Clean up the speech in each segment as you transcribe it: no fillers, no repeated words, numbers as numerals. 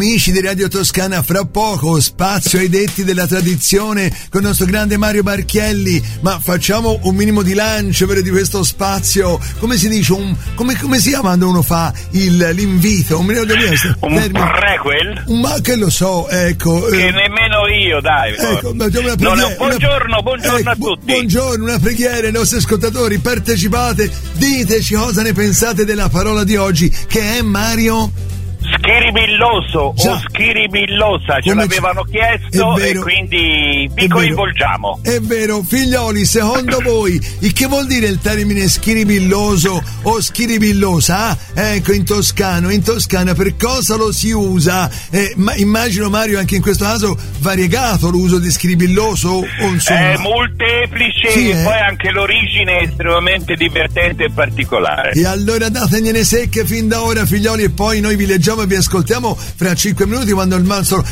Amici di Radio Toscana, fra poco spazio ai detti della tradizione con il nostro grande Mario Barchielli, ma facciamo un minimo di lancio di questo spazio. Come si dice? Come si chiama quando uno fa l'invito? Un prequel? Ma che lo so, ecco. Che nemmeno io, dai. Ecco, buongiorno a tutti. Buongiorno, una preghiera ai nostri ascoltatori, partecipate, diteci cosa ne pensate della parola di oggi, che è, Mario? Schiribilloso o schiribillosa, ce l'avevano chiesto e quindi vi coinvolgiamo. È vero, figlioli, secondo voi il che vuol dire il termine schiribilloso o schiribillosa? Ecco, in Toscana per cosa lo si usa? Ma immagino, Mario, anche in questo caso variegato l'uso di schiribilloso o insomma. È molteplice, sì, poi anche l'origine è estremamente divertente e particolare. E allora dategliene secche fin da ora, figlioli, e poi noi vi leggiamo e vi ascoltiamo fra 5 minuti quando il nostro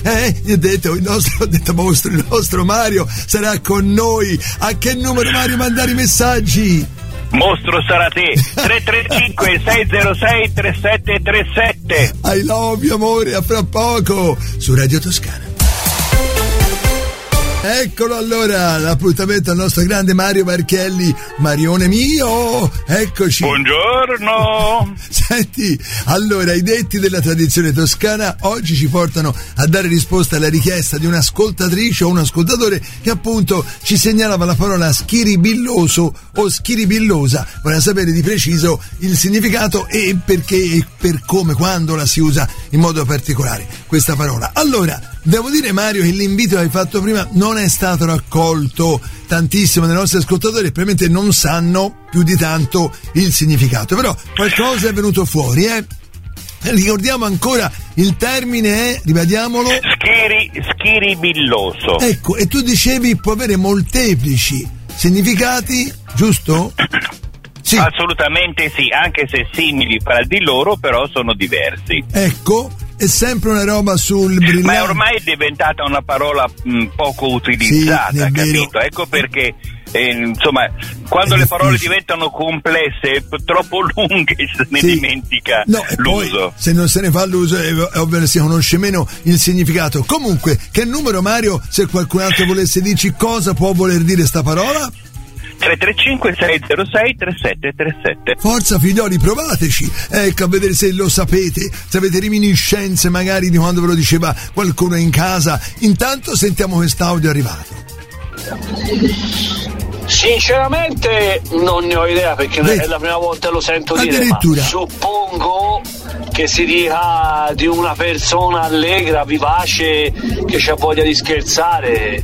il nostro Mario sarà con noi. A che numero, Mario, mandare i messaggi? Mostro sarà te. 335 606 3737. I love you, amore, a fra poco su Radio Toscana. Eccolo allora, l'appuntamento al nostro grande Mario Barchielli. Marione mio, eccoci. Buongiorno. Senti, allora, i detti della tradizione toscana oggi ci portano a dare risposta alla richiesta di un'ascoltatrice o un ascoltatore che appunto ci segnalava la parola schiribilloso o schiribillosa. Vorrei sapere di preciso il significato e perché e per come, quando la si usa in modo particolare questa parola. Allora, devo dire, Mario, che l'invito che hai fatto prima non è stato raccolto tantissimo dai nostri ascoltatori e probabilmente non sanno più di tanto il significato, però qualcosa è venuto fuori, Ricordiamo ancora il termine, ribadiamolo. Schiribilloso. Ecco, e tu dicevi può avere molteplici significati, giusto? Sì. Assolutamente sì, anche se simili fra di loro, però sono diversi. Ecco, è sempre una roba sul brillante. Ma ormai è diventata una parola poco utilizzata, sì, capito? Ecco perché insomma, quando le parole diventano complesse, troppo lunghe, se ne dimentica l'uso. Poi, se non se ne fa l'uso, è ovvio che si conosce meno il significato. Comunque, che numero, Mario, se qualcun altro volesse dirci cosa può voler dire sta parola? 335 606 3737. Forza, figlioli, provateci, ecco, a vedere se lo sapete, se avete reminiscenze magari di quando ve lo diceva qualcuno in casa. Intanto sentiamo quest'audio arrivato. Sinceramente non ne ho idea, perché è la prima volta lo sento dire, ma suppongo che si dica di una persona allegra, vivace, che c'ha voglia di scherzare.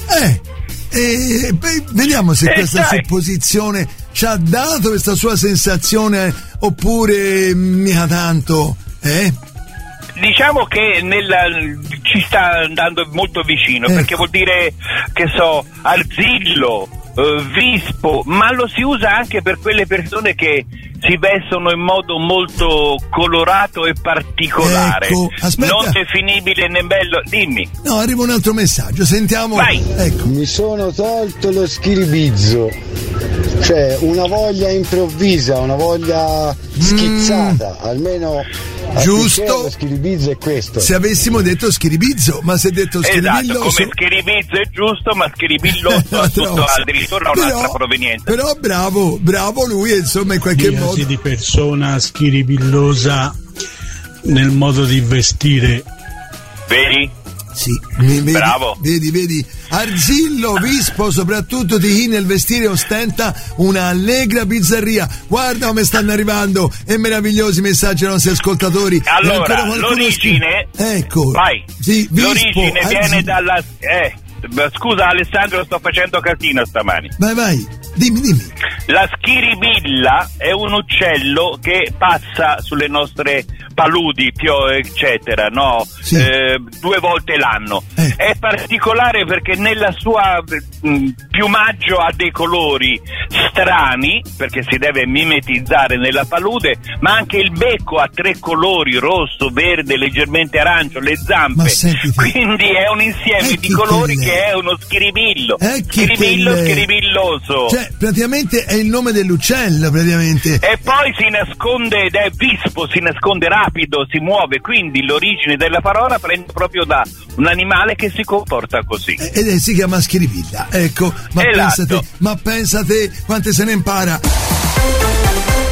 Vediamo se questa supposizione ci ha dato questa sua sensazione oppure mica tanto, Diciamo che ci sta andando molto vicino, perché vuol dire, che so, arzillo, vispo, ma lo si usa anche per quelle persone che si vestono in modo molto colorato e particolare, non definibile né bello. Dimmi. No, arriva un altro messaggio, sentiamo. Vai. Ecco. Mi sono tolto lo schiribizzo, cioè una voglia improvvisa, una voglia schizzata, almeno. Giusto, lo schiribizzo è questo. Se avessimo detto schiribizzo, ma se detto schiribilloso. Esatto, come schiribizzo è giusto, ma schiribilloso ha tutto addirittura un'altra provenienza. Però bravo lui, insomma, in qualche modo. Di persona schiribillosa nel modo di vestire. Vedi? Sì, bravo. Vedi, arzillo, vispo, soprattutto di chi nel vestire ostenta una allegra bizzarria. Guarda come stanno arrivando e meravigliosi messaggi ai nostri ascoltatori. Allora, l'origine, ecco, vai. Sì, vispo, l'origine viene dalla scusa Alessandro, sto facendo casino stamani. Vai, dimmi. La schiribilla è un uccello che passa sulle nostre paludi, eccetera, no? Sì. 2 volte l'anno. È particolare perché nella sua piumaggio ha dei colori strani, perché si deve mimetizzare nella palude, ma anche il becco ha 3 colori, rosso, verde, leggermente arancio, le zampe, quindi è un insieme di colori che è uno schiribillo. Schiribillo, schiribilloso. Cioè, praticamente è il nome dell'uccello, praticamente. E poi si nasconde, ed è vispo, si nasconde rapido, si muove, quindi l'origine della parola prende proprio da un animale che si comporta così. Ed si chiama schiribilla, ecco, ma esatto. pensate quante se ne impara.